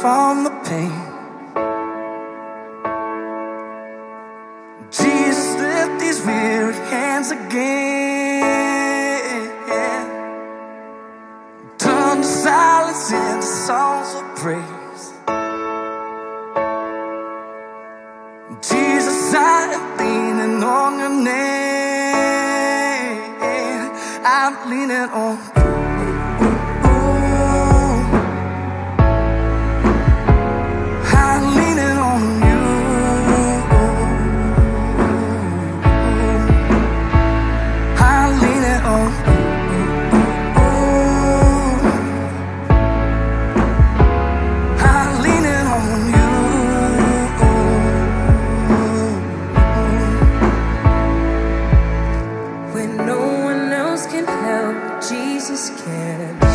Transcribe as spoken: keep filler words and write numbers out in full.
from the pain. Jesus, lift these weary hands again. Turn the silence into songs of praise. Jesus, I am leaning on your name. I'm leaning on you. I'm leaning on you. I'm leaning on you. I'm leaning on you. When no one else can help, Jesus can.